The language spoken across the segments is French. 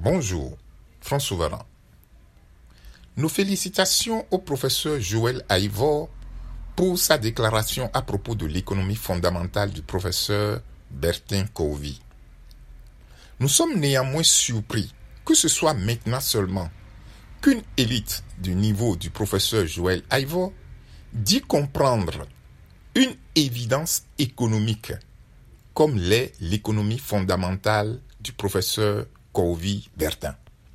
Bonjour, France Souverain. Nos félicitations au professeur Joël Aïvo pour sa déclaration à propos de l'économie fondamentale du professeur Bertin Covey. Nous sommes néanmoins surpris que ce soit maintenant seulement qu'une élite du niveau du professeur Joël Aïvo dit comprendre une évidence économique comme l'est l'économie fondamentale du professeur Covey Bertin.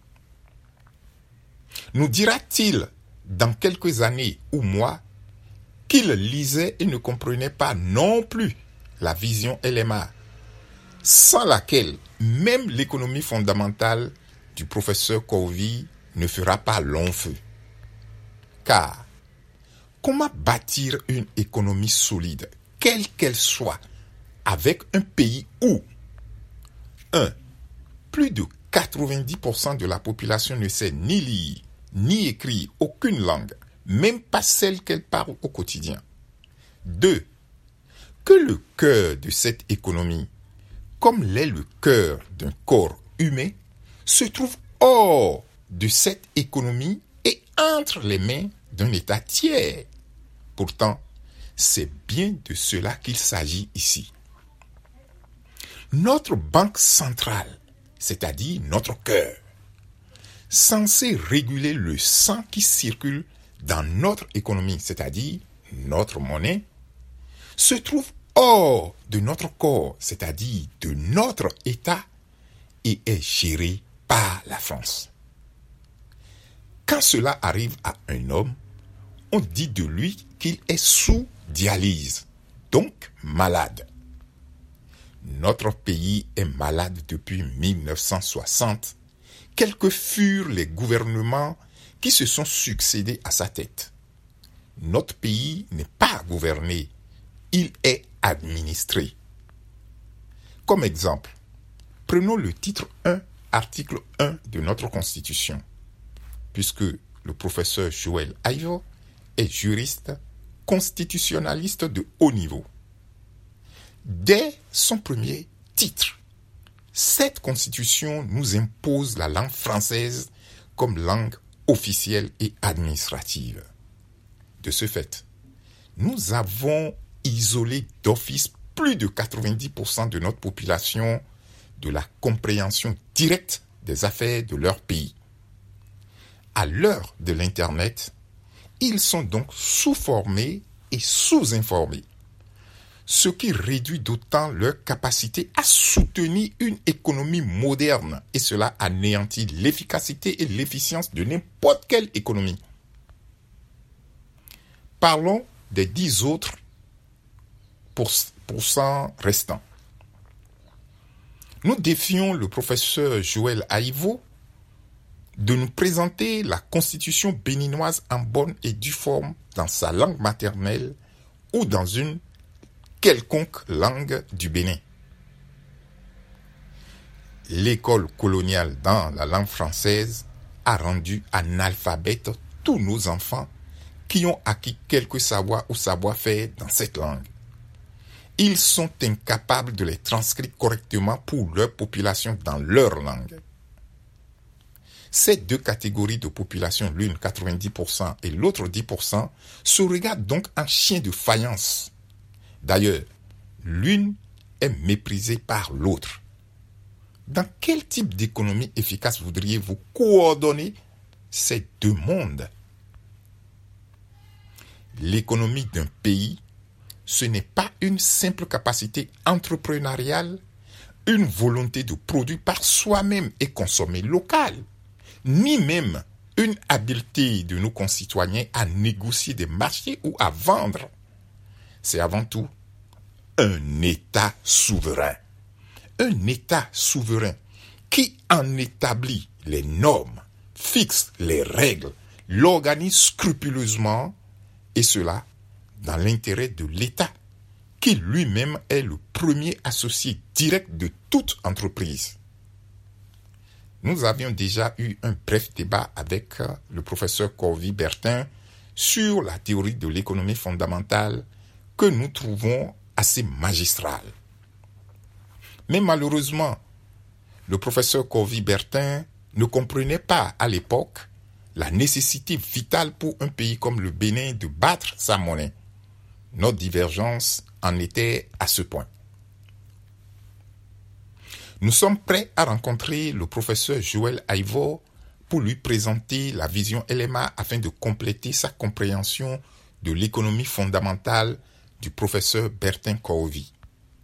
Nous dira-t-il dans quelques années ou mois qu'il lisait et ne comprenait pas non plus la vision LMA, sans laquelle même l'économie fondamentale du professeur Covey ne fera pas long feu. Car comment bâtir une économie solide, quelle qu'elle soit, avec un pays où 1. Plus de 90% de la population ne sait ni lire, ni écrire aucune langue, même pas celle qu'elle parle au quotidien. 2. Que le cœur de cette économie, comme l'est le cœur d'un corps humain, se trouve hors de cette économie et entre les mains d'un État tiers. Pourtant, c'est bien de cela qu'il s'agit ici. Notre banque centrale, c'est-à-dire notre cœur, censé réguler le sang qui circule dans notre économie, c'est-à-dire notre monnaie, se trouve hors de notre corps, c'est-à-dire de notre État, et est géré par la France. Quand cela arrive à un homme, on dit de lui qu'il est sous dialyse, donc malade. Notre pays est malade depuis 1960, quels que furent les gouvernements qui se sont succédés à sa tête. Notre pays n'est pas gouverné, il est administré. Comme exemple, prenons le titre 1, article 1 de notre Constitution, puisque le professeur Joël Aïvo est juriste constitutionnaliste de haut niveau. Dès son premier titre, cette constitution nous impose la langue française comme langue officielle et administrative. De ce fait, nous avons isolé d'office plus de 90% de notre population de la compréhension directe des affaires de leur pays. À l'heure de l'Internet, ils sont donc sous-formés et sous-informés, ce qui réduit d'autant leur capacité à soutenir une économie moderne, et cela anéantit l'efficacité et l'efficience de n'importe quelle économie. Parlons des 10 autres pourcents restants. Nous défions le professeur Joël Aïvo de nous présenter la constitution béninoise en bonne et due forme dans sa langue maternelle ou dans une quelconque langue du Bénin. L'école coloniale dans la langue française a rendu analphabètes tous nos enfants qui ont acquis quelques savoirs ou savoir-faire dans cette langue. Ils sont incapables de les transcrire correctement pour leur population dans leur langue. Ces deux catégories de population, l'une 90% et l'autre 10%, se regardent donc en chien de faïence. D'ailleurs, l'une est méprisée par l'autre. Dans quel type d'économie efficace voudriez-vous coordonner ces deux mondes? L'économie d'un pays, ce n'est pas une simple capacité entrepreneuriale, une volonté de produire par soi-même et consommer local, ni même une habileté de nos concitoyens à négocier des marchés ou à vendre. C'est avant tout un État souverain. Un État souverain qui en établit les normes, fixe les règles, l'organise scrupuleusement, et cela dans l'intérêt de l'État, qui lui-même est le premier associé direct de toute entreprise. Nous avions déjà eu un bref débat avec le professeur Covey Bertin sur la théorie de l'économie fondamentale que nous trouvons assez magistrale. Mais malheureusement, le professeur Covey Bertin ne comprenait pas à l'époque la nécessité vitale pour un pays comme le Bénin de battre sa monnaie. Notre divergence en était à ce point. Nous sommes prêts à rencontrer le professeur Joël Aivor pour lui présenter la vision LMA afin de compléter sa compréhension de l'économie fondamentale du professeur Bertin Kohovi.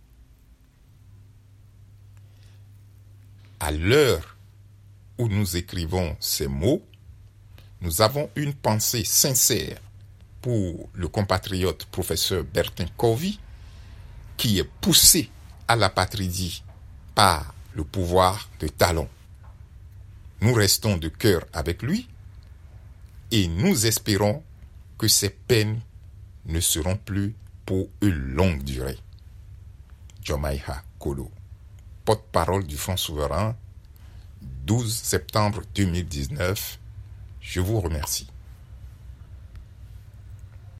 À l'heure où nous écrivons ces mots, nous avons une pensée sincère pour le compatriote professeur Bertin Kohovi qui est poussé à l'apatridie par le pouvoir de Talon. Nous restons de cœur avec lui et nous espérons que ces peines ne seront plus pour une longue durée. Jomaiha Kolo, porte-parole du Front souverain, 12 septembre 2019. Je vous remercie.